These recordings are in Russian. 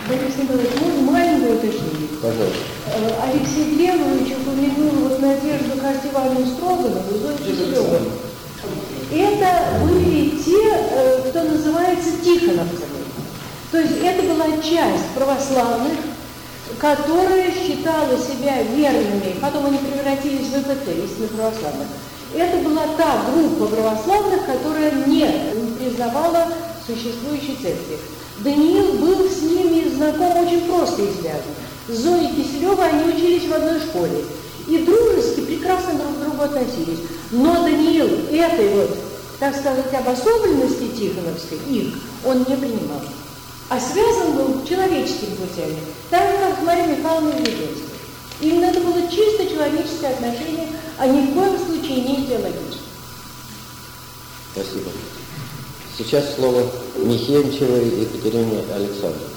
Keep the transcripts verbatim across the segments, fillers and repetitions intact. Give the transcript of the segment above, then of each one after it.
Борис Николаевич, можно маленькое уточнение? Пожалуйста. Алексей Глебович упомянул вот Надежду Костевальну Строганову и Зою Киселеву. Это были те, кто называется тихоновцами. То есть это была часть православных, которая считала себя верными, потом они превратились в ЭПТ, истинно православных. Это была та группа православных, которая не признавала существующей церкви. Даниил был с ними знаком очень просто и связан. С Зоей Киселевой они учились в одной школе. И дружески прекрасно друг к другу относились. Но Даниил этой вот, так сказать, обособленности тихоновской, их, он не принимал. А связан был человеческими путями. Так же, как с Марией Михайловной Веденской. Именно это было чисто человеческое отношение, а ни в коем случае не идеологическое. Спасибо. Сейчас слово Михенчевой Екатерине Александровне.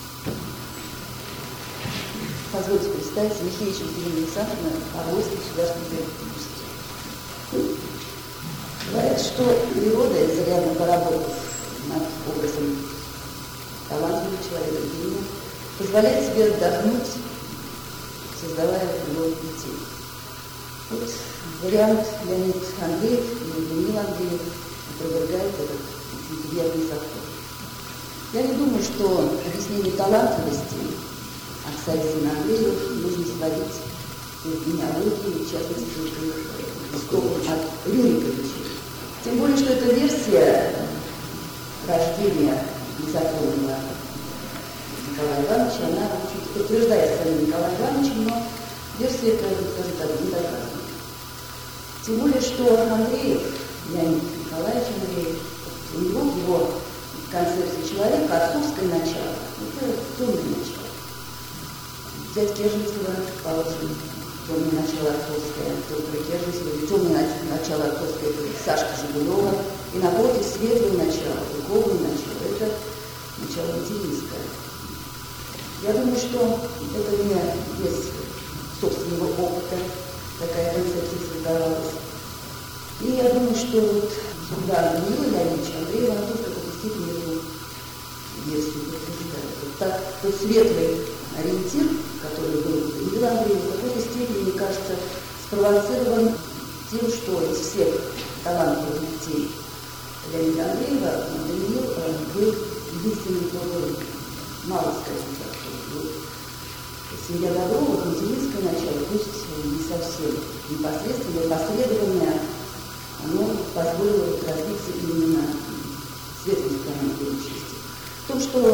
Позвольте представить, Михеевича Екатерина Александровна, Орловский государственный университет. Говорят, что природа, изрядно поработав над образом талантливого человека, гения, позволяет себе отдохнуть, создавая его детей. Вот вариант Леонид Андреев и Даниил Андреев опровергает этот верный закон. Я не думаю, что объяснение талантливости Аксайсина Андреева нужно сводить к генеалогии, в частности, к истокам от Рюриковича. Тем более, что эта версия рождения незаконного Николая Ивановича, она, в общем-то, подтверждается самим Николаем Ивановичем, но версия эта, скажем так, не доказана. Тем более, что Андреев, Леонид Николаевич Андреев, у него в его концепции человека отцовское начало, это темное начало. Взять Керженцева, положим, темное начало отцовское, доктора Керженцева, темное начало отцовское, это Сашка Жигулева, и напротив светлое начало, духовное начало, это начало материнское. Я думаю, что это не без собственного опыта такая концепция создавалась. И я думаю, что вот судьба Даниила Леонидовича Андреева, она тоже в какой-то степени эту версию подтверждает. Вот так, тот светлый ориентир, который был у Даниила Андреева, в какой-то степени, мне кажется, спровоцирован тем, что из всех талантливых детей Леонида Андреева Даниил был единственным, кто был мало, скажем так, семья Добровых, материнское начало, пусть не совсем непосредственно, последовательное, оно позволило развиться именно светлой стороны личности. В том, что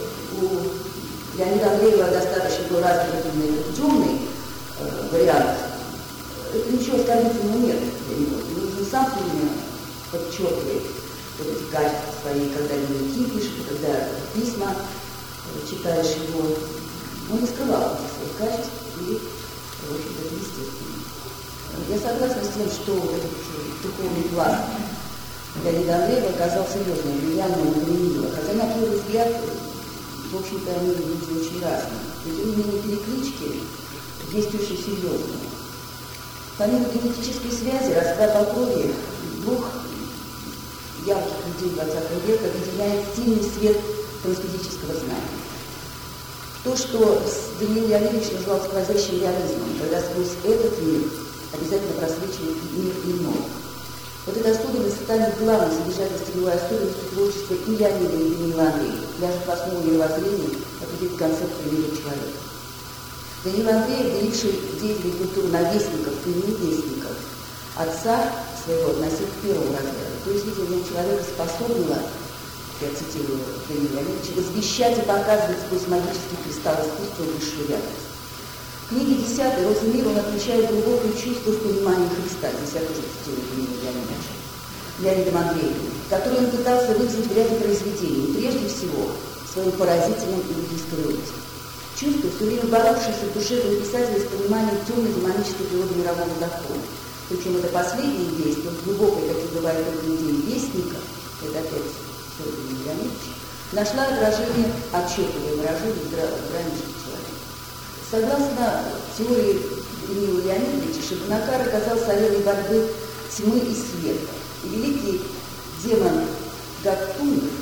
у Леонида Андреева достаточно был развит именно темный э, вариант, это ничего оскорбительного нет для него. Он сам именно подчеркивает вот эти качества свои, когда дневники пишет, когда письма э, читаешь его. Он не скрывал этих своих качеств, и, в общем-то, это естественно. Я согласна с тем, что этот духовный план Леонида Андреева оказал серьезное влияние на Даниила. Хотя, на первый взгляд, в общем-то, они люди очень разные. Но, тем не менее, переклички есть очень серьезные. Помимо генетической связи, расклад по крови двух ярких людей двадцатого века объединяет сильный свет трансфизического знания. То, что Даниил Леонидович назвал сквозящим реализмом, когда сквозь этот мир обязательно просвечивает мир иной. Вот эта особенность станет главной содержательной особенностью творчества и Леонида, и Даниила Андреева, даже по основе мировоззрения определить концепцию мира человека. Даниил Андреев, деливший деятелей культуры на вестников и невестников, отца своего относил к первому разряду, то есть видел в нем человека способного, я цитирую Даниила Леонидовича, возвещать и показывать сквозь магический кристалл искусства высшую реальность. В книге десятой «Роза мира» он отмечает глубокое чувство в понимании Христа, здесь я тоже цитирую Даниила Леонидовича, Леонидом Андреевым, который он пытался выразить в ряде произведений, прежде всего в своем поразительном иудейском опыте. Чувство, все время боровшееся в душе писателя с пониманием темной демонической природы мирового закона. Причем это последнее действие, глубокое, как и бывает только людей вестника, это опять Даниил Леонидович, нашла отражение, отчетливое выражение в грани человека. Согласно теории Даниила Леонидовича, Шабанакар оказался ареной борьбы тьмы и света. И великий демон Гактунг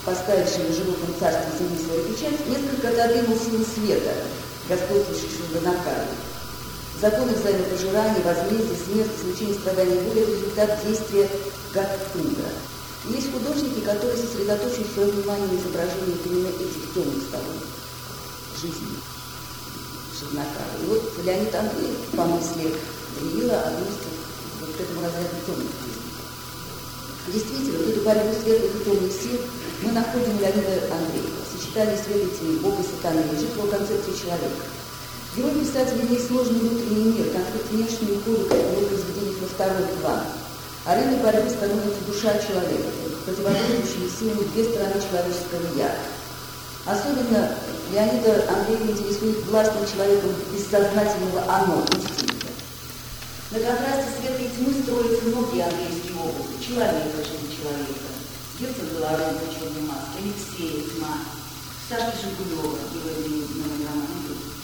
поставивший на животном царстве земли свою печать, несколько отодвинул силы света, господствующих на каре. Законы взаимопожирания, возмездия, смерти, случения страданий и боли – это результат действия Гаттунга. Есть художники, которые сосредоточили свое внимание на изображении именно этих темных сторон жизни Шагнакара. И вот Леонид Андреев, по мысли Даниила, относится вот к этому разряду темных жизней. Действительно, вот эту борьбу светлых и темных сил мы находим у Леонида Андреева. Сочетание светлой тени, Бога и сатаны лежит в его концепции человека. Герой писателя имеет сложный внутренний мир, конфликт внешний уходит в его произведениях на второй план. Ареной борьбы становится душа человека, противоборствующими силами две стороны человеческого «я». Особенно Леонида Андреева интересует властным человеком бессознательного «оно», инстинкта. На контрасте света и тьмы строятся многие андреевские образы. Человека, жизнь человека, Герцог Белорусский в черной маске, Алексея, тьма, Сашки Жигулева, герой именного романа.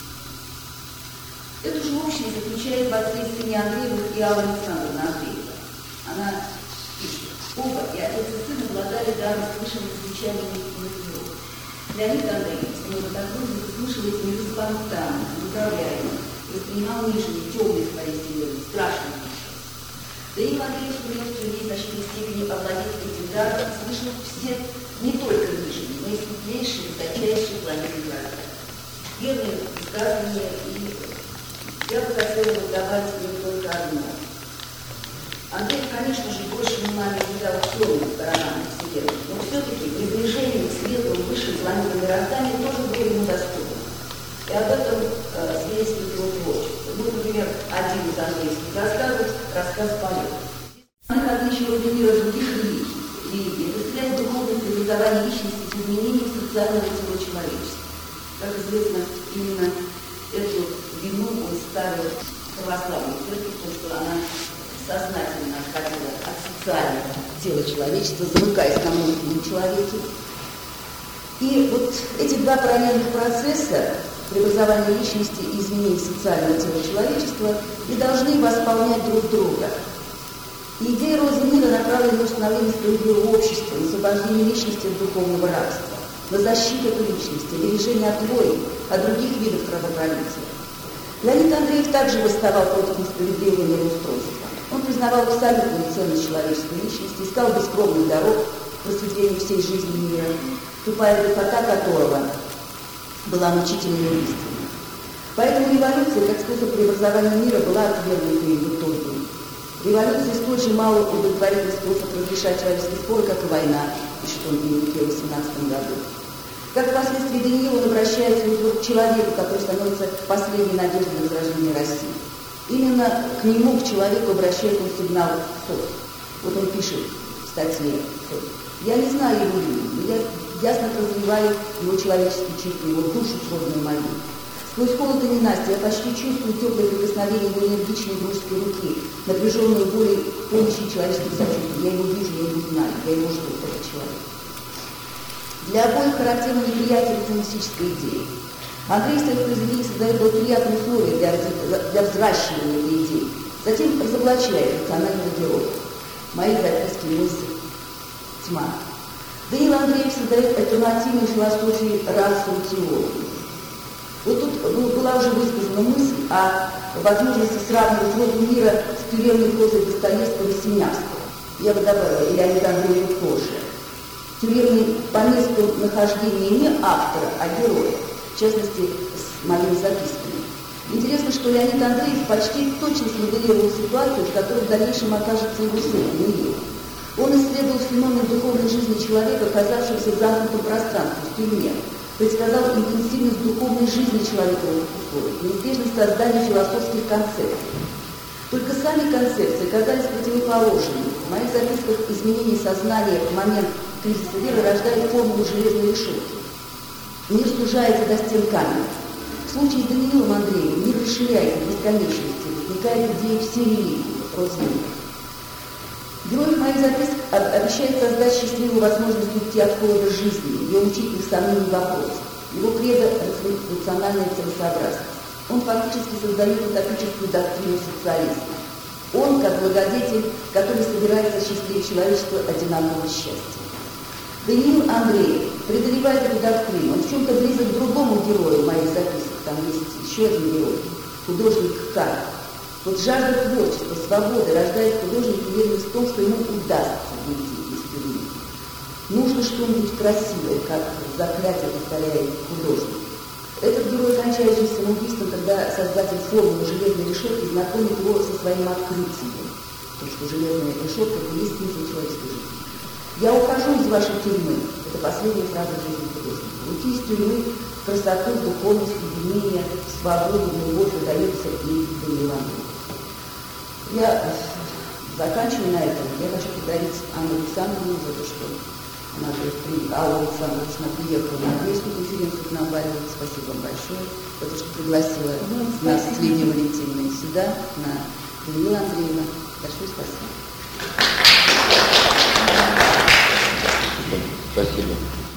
Эту же общность заключает посредством Андреева и Алла Александровна Андреева. Она пишет: оба, и отец и сын, обладали даром слышания звучания истинных миров. Леонид Андреев, с него такой слышал эти миры спонтанно, управляемо, воспринимал нижние, темные своей вселенной, страшные души. Даниил Андреев сумел в людей значительной степени овладеть этим даром, слышал все, не только нижние, но и светлейшие, высочайшие планеты города. Верные высказывания, и я бы хотела бы добавить мне только одно. Андреев, конечно же, больше внимания уделял темным сторонам Вселенной, но все-таки приближение к светлому, высшей планете мироздания тоже было ему доступно. И об этом э, свидетельствует его творчество. Ну, например, один из андреевских рассказов – рассказ «Полет». Он отличного примера других религий. Религии представляет духовное преобразование личности с изменением социального тела человечества. Как известно, именно эту вину он ставил православной церкви, потому что она сознательно отходила от социального тела человечества, замыкаясь на внутреннем человеке. И вот эти два параллельных процесса, преобразование личности и изменение социального тела человечества, и должны восполнять друг друга. И идея розы мира направлена на установление справедливого общества, на освобождение личности от духовного рабства, на защиту этой личности, бережение от войн, от других видов кровопролития. Леонид Андреев также восставал против несправедливого мироустройства. Он признавал абсолютную ценность человеческой личности, искал бескровных дорог к просветлению всей жизни мира, тупая красота которого была мучительной и истинной. Поэтому революция, как способ преобразования мира, была отвергнута им в итоге. Революция столь же мало удовлетворительный способ разрешать человеческие споры, как и война, пишет он в дневнике в восемнадцатом году. Как впоследствии Даниил, он обращается к человеку, который становится последней надеждой на возрождение России. Именно к нему, к человеку, обращает он сигнал СОС. Вот он пишет в статье СОС: «Я не знаю его имени, но я ясно прозреваю его человеческие черты, его душу, сродную мою. Сквозь холод и ненастье я почти чувствую теплое прикосновение его энергичной дружеской руки, напряженную волей помощи человеческих сочувствий. Я его вижу, я его знаю, я его жду, этот человек». Для обоих характерно неприятие националистической идеи. Андрей в своих произведениях создает благоприятные условия для, для взращивания этой идеи, затем разоблачает национального героя. Мои записки, мысли, тьма. Даниил Андреев создает альтернативную философию расовой теории. Вот тут была уже высказана мысль о возможности сравнивать розу мира с тюремной прозой Достоевского и Синявского. Я бы добавила, и Леонида Андреева тоже. Тюремный по месту нахождения не автора, а героя, в частности, с моими записками. Интересно, что Леонид Андреев почти точно смоделировал ситуацию, в которой в дальнейшем окажется его сын, Даниил. Он исследовал феномен духовной жизни человека, оказавшегося в замкнутом пространстве, в тюрьме, предсказал интенсивность духовной жизни человека в этих условиях, неизбежность создания философских концепций. Только сами концепции оказались противоположными. В моих записках изменение сознания в момент кризиса веры рождает формулу железной решетки. Мир сужается до стен камня. В случае с Даниилом Андреевым мир расширяется в бесконечности, возникает идея всей религии, розмира. Герой моих записок обещает создать счастливую возможность уйти от холода жизни, ее мучительных сомнений и вопросов. Его кредо – рациональная целесообразность. Он фактически создает утопическую доктрину социализма. Он, как благодетель, который собирается осчастливить человечество одинакового счастья. Даниил Андреев преодолевает туда в Крым. Он в чем-то близок к другому герою моих записок. Там есть еще один герой, художник К. Вот жажда творчества, свободы рождает в художнике уверенность в том, что ему удастся выйти из тюрьмы. Нужно что-нибудь красивое, как заклятие повторяет художник. Этот герой кончает жизнь самоубийством, когда создатель формулы железной решетки знакомит его со своим открытием. То, что железная решетка – это есть смысл человеческой жизни. «Я ухожу из вашей тюрьмы» – это последняя фраза жизни художника. Уйти из тюрьмы в красоту, в духовность, в единение, в свободу, в любовь удается и Даниилу Андрееву. Я заканчиваю на этом. Я хочу поблагодарить Анну Александровну за то, что она говорит, Алла Александровна приехала на Одесскую конференцию к нам в Орел. Спасибо вам большое за то, что пригласила ну, нас с Лидией Валентиновной сюда, на Даниила Андреевна. Большое спасибо. Спасибо.